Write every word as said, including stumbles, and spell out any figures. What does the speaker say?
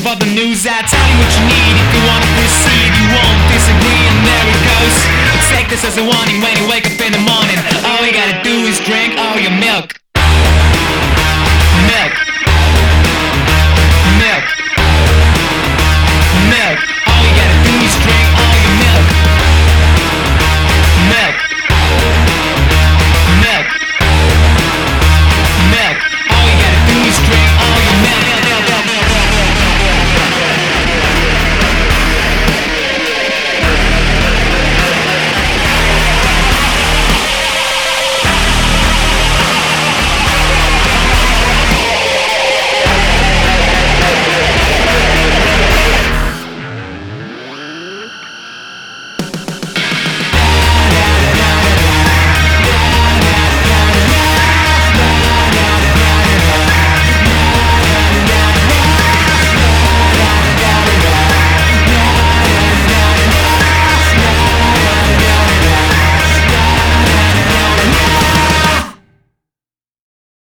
for the news. I tell you what you need if you wanna proceed. You won't disagree, and there it goes. Take this as a warning when you wake up in the morning.